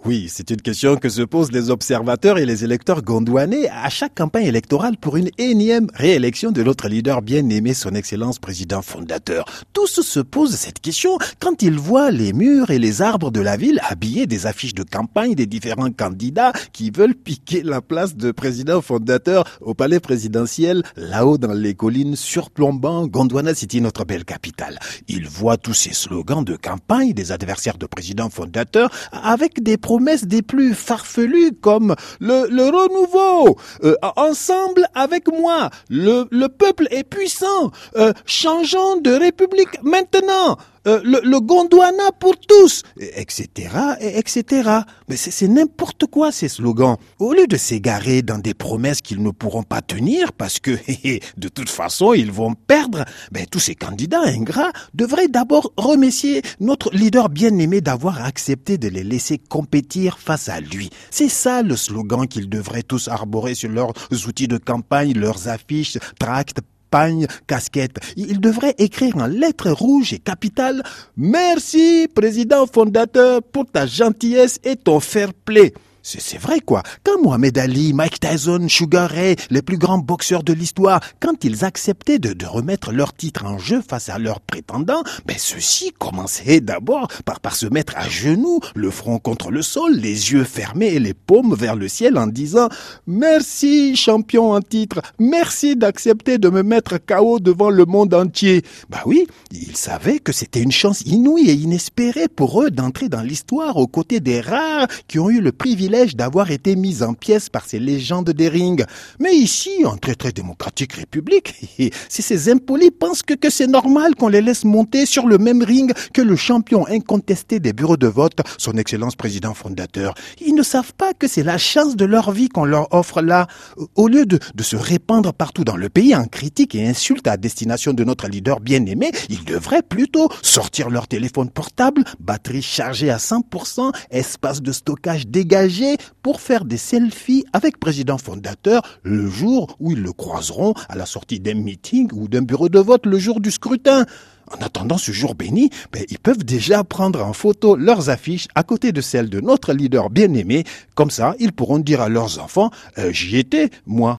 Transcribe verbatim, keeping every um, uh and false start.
Oui, c'est une question que se posent les observateurs et les électeurs gondouanais à chaque campagne électorale pour une énième réélection de notre leader bien-aimé, son Excellence président fondateur. Tous se posent cette question quand ils voient les murs et les arbres de la ville habillés des affiches de campagne des différents candidats qui veulent piquer la place de président fondateur au palais présidentiel, là-haut dans les collines surplombant Gondwana City, notre belle capitale. Ils voient tous ces slogans de campagne des adversaires de président fondateur avec des promesses des plus farfelues comme le, le renouveau, euh, ensemble avec moi, le, le peuple est puissant, euh, changeons de république maintenant. Euh, le, le Gondwana pour tous, et cetera, et cetera. Mais c'est, c'est n'importe quoi ces slogans. Au lieu de s'égarer dans des promesses qu'ils ne pourront pas tenir parce que de toute façon ils vont perdre, ben, tous ces candidats ingrats devraient d'abord remercier notre leader bien-aimé d'avoir accepté de les laisser compétir face à lui. C'est ça le slogan qu'ils devraient tous arborer sur leurs outils de campagne, leurs affiches, tracts, pagne, casquette. Il devrait écrire en lettres rouges et capitales « Merci, président fondateur, pour ta gentillesse et ton fair play ». C'est, c'est vrai quoi. Quand Mohamed Ali, Mike Tyson, Sugar Ray, les plus grands boxeurs de l'histoire, quand ils acceptaient de, de remettre leur titre en jeu face à leurs prétendants, ben ceux-ci commençaient d'abord par, par se mettre à genoux, le front contre le sol, les yeux fermés et les paumes vers le ciel en disant « Merci champion en titre, merci d'accepter de me mettre K O devant le monde entier ». Bah oui, ils savaient que c'était une chance inouïe et inespérée pour eux d'entrer dans l'histoire aux côtés des rares qui ont eu le privilège d'avoir été mise en pièces par ces légendes des rings. Mais ici, en très très démocratique république, si ces impolis pensent que, que c'est normal qu'on les laisse monter sur le même ring que le champion incontesté des bureaux de vote, son Excellence président fondateur, ils ne savent pas que c'est la chance de leur vie qu'on leur offre là. Au lieu de, de se répandre partout dans le pays en critiques et insultes à destination de notre leader bien-aimé, ils devraient plutôt sortir leur téléphone portable, batterie chargée à cent pour cent, espace de stockage dégagé, pour faire des selfies avec président fondateur le jour où ils le croiseront à la sortie d'un meeting ou d'un bureau de vote le jour du scrutin. En attendant ce jour béni, ben, ils peuvent déjà prendre en photo leurs affiches à côté de celles de notre leader bien-aimé. Comme ça, ils pourront dire à leurs enfants euh, « J'y étais, moi ».